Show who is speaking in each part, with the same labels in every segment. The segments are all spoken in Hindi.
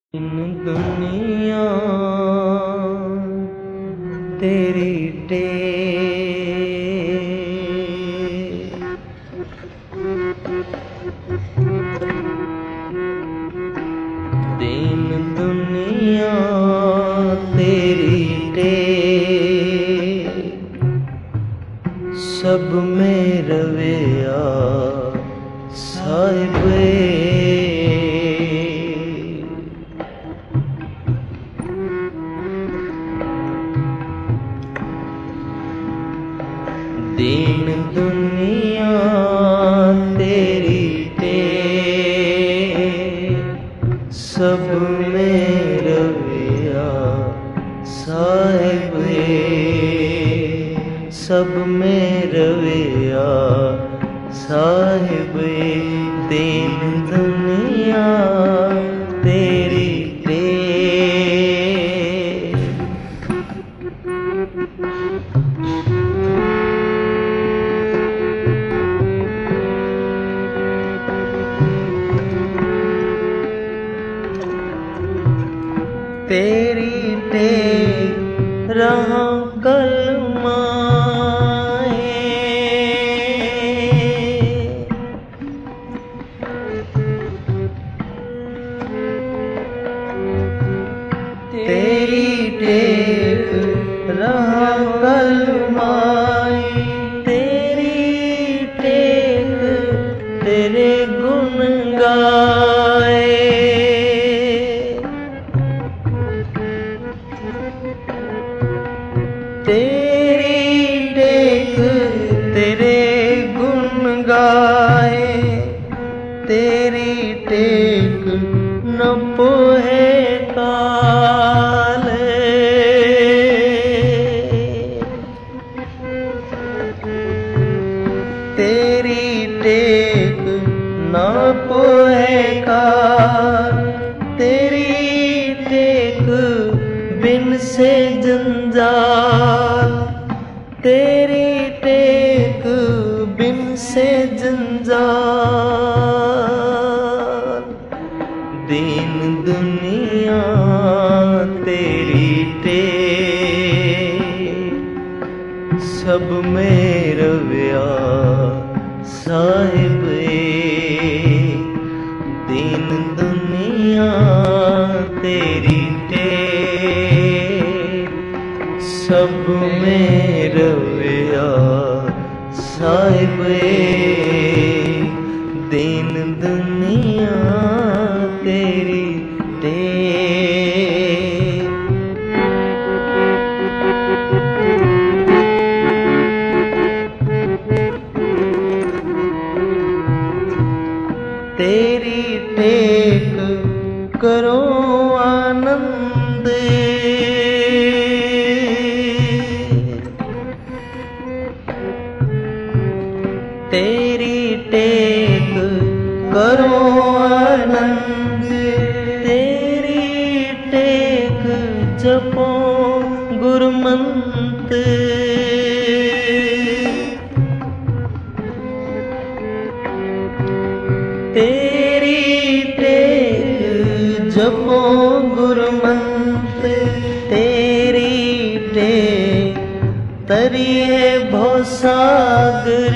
Speaker 1: इन दुनिया तेरी दीन दुनिया तेरी सब में रविया साहिबे दीन दुनिया तेरी सब में रविया साहिबे सब में रविया साहिबे दीन दुनिया तेरी तेरी रहा कलमाए तेरी टेक रहा कलमाए तेरी टेक तेरे गुण गाए तेरी टेक तेरे गुण गाए तेरी टेक न पोहे काले तेरी टेक न पोहे काल तेरी टेक बिन से जंजाल तेरी टेक बिन से जंजाल दीन दुनिया तेरी सब में रविया साहिबे दीन दुनिया तेरी सब में रविया साहिबे दीन दुनिया तेरी तेरी टेक करो आनंद तेरी टेक करो आनंद तेरी टेक जपो गुरमंत तेरी टेक जपो गुरमंत तेरी टेक तरिए भवसागर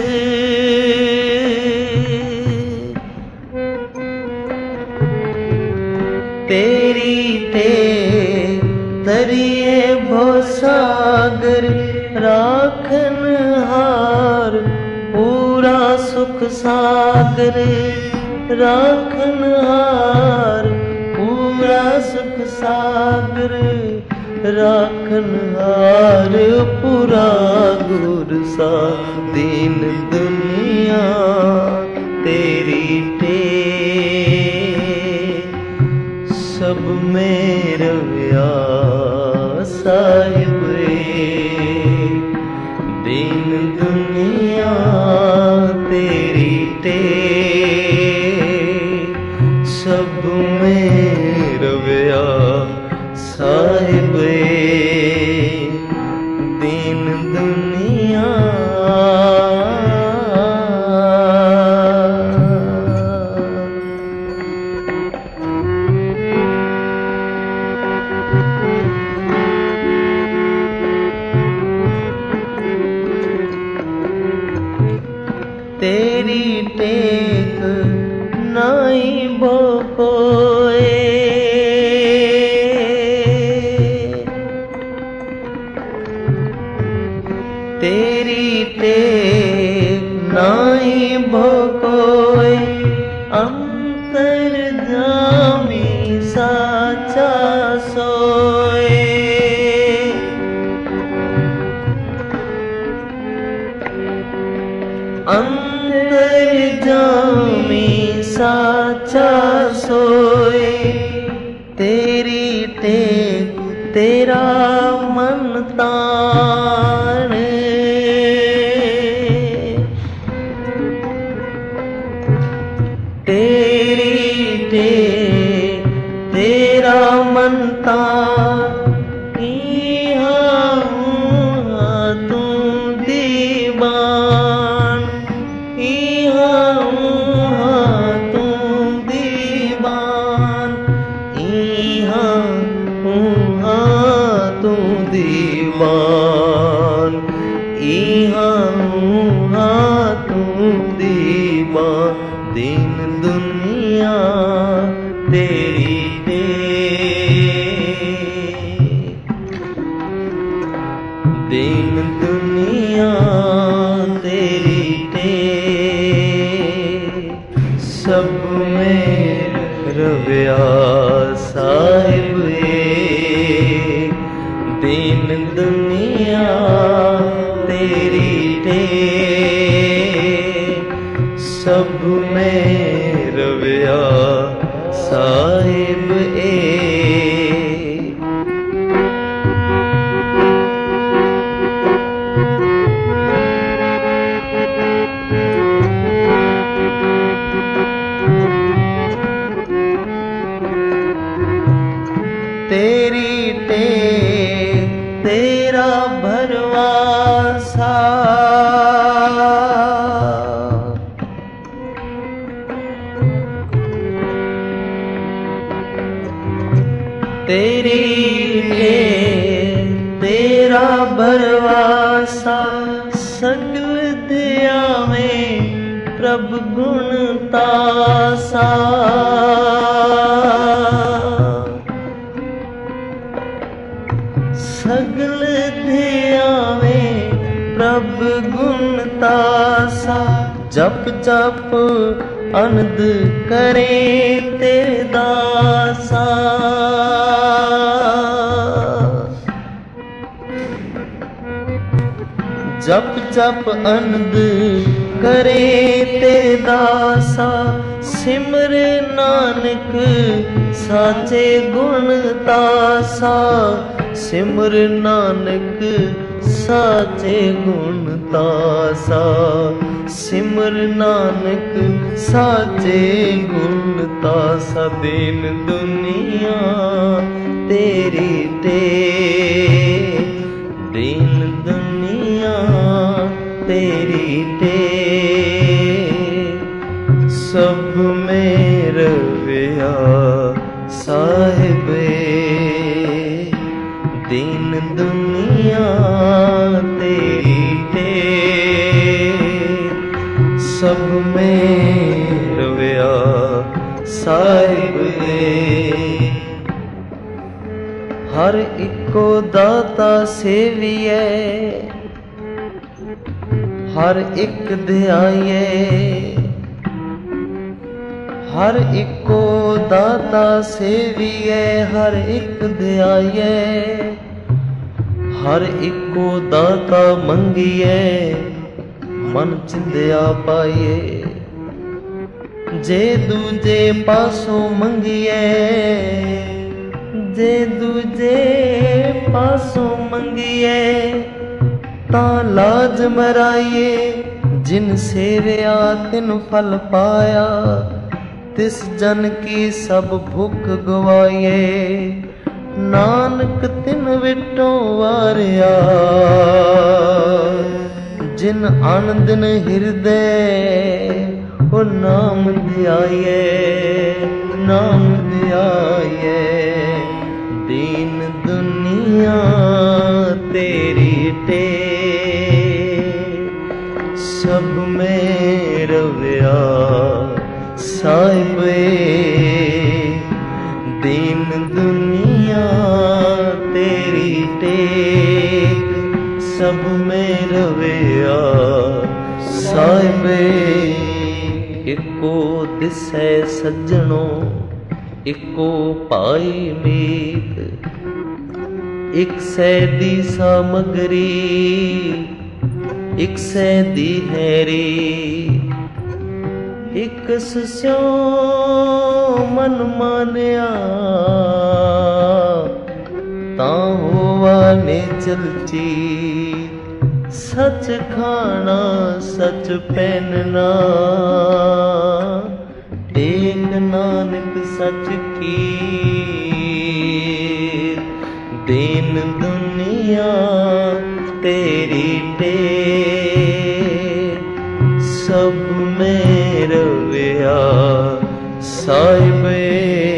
Speaker 1: तेरी टेक तरिए भवसागर राखन हार पूरा सुख सागर राखन हार पूरा सुख सागर राखन हार पूरा गुर सा दीन दुनिया तेरी सब में रविया साहिबे दीन दुनिया तेरी सब में रविया साहिबे दीन दुनिया तेरी टेक तेरा मन तान, तेरी टेक तेरा मन तान, तू दीवान, तू दीवान, तू दीवान, तू दीवान। दीन दुनिया तेरी दीन दुनिया तेरी सब में रव्या साहिब दीन दुनिया तेरी सब में रव्या साहिब तेरी टेक तेरा भरवासा, तेरी टेक तेरा भरवासा, सगल दया में प्रभ गुण तासा, सगल ध्यावे प्रभ गुण तासा। जप जप अनंद करे तेरे दासा, जप जप अनंद करे तेरे दासा। सिमर नानक साचे गुण तासा, सिमर नानक साचे गुण तासा, सिमर नानक साचे गुण तासा। दीन दुनिया तेरी दीन दुनिया तेरी सब में रव्या साहिब दीन दुनिया तेरी सब में रव्या साहिब। हर इको दाता सेविए, हर एक ध्याइए, हर इको दाता सेविए, हर एक ध्याइए, हर इको दाता मंगिए, मन चिंदिया पाइए। जे दूजे पासों मंगिए, जे दूजे पासों मंगिए, ता लाज मराइए। जिन सेविया तिन फल पाया, तिस जन की सब भुख गवाइए। नानक तिन विटों वारिया, जिन आनंद न हृदय ओ नाम ध्याइए, नाम ध्याइए। दीन दुनिया तेरी सब में रव्या साहिब दीन दुनिया तेरी सब में रव्या साहिब। इको दिसै सज्जणों इको पाई मीत, एक सै दी सामग्री एक सै दी हैरी। एक स्यों मन मानिया ने चलची, सच खाना सच पहनना, टेक नानक सच की, दीन दुनिया तेरी टेक, सब में रविया साहिबे,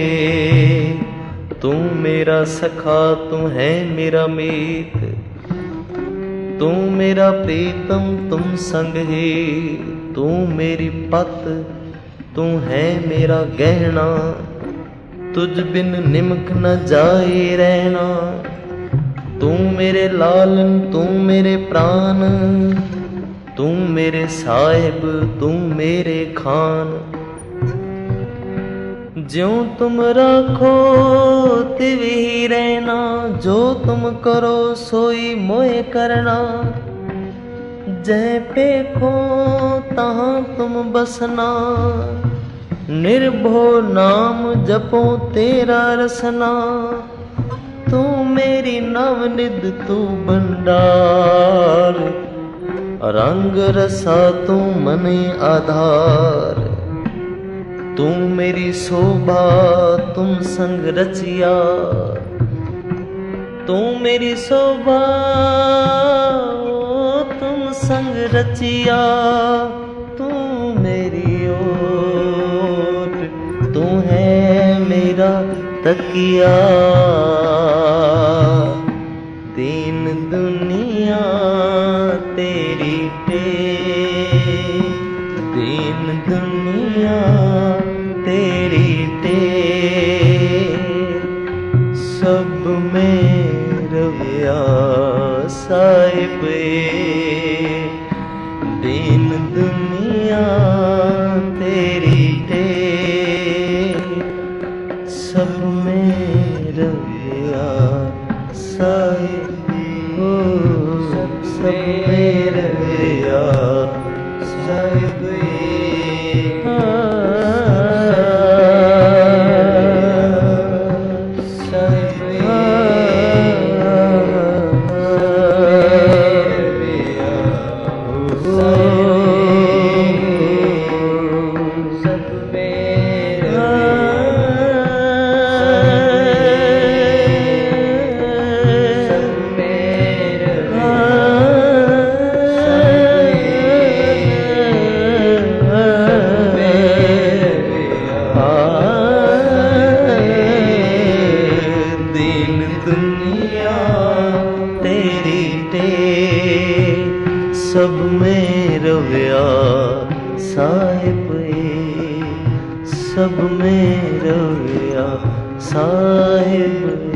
Speaker 1: तू मेरा सखा तू है मेरा मीत, तू मेरा प्रीतम तुम संग ही, तू मेरी पत तू है मेरा गहना, तुझ बिन निमक न जाए रहना, तू मेरे लालन तू मेरे प्राण, तू मेरे साहिब तू मेरे खान, ज्यों तुम राखो तिव ही रहना, जो तुम करो सोई मोए करना, जय पेखो तहाँ तुम बसना, निर्भो नाम जपो तेरा रसना, तू मेरी नवनिध तू भंडार, रंग रसा तू मने आधार, तू मेरी शोभा तुम संग रचिया, तू मेरी शोभा तुम संग रचिया, तू मेरी ओट तू है मेरा तकिया, दीन दुनिया तेरी टेक, दीन दुनिया तेरी टेक, सब में रविया साहिबे, दीन दुनिया तेरी टेक, सब में रविया साहिबे, सब में रविया साहिबे, सब में रविया साहिबे, सब में रविया साहिब।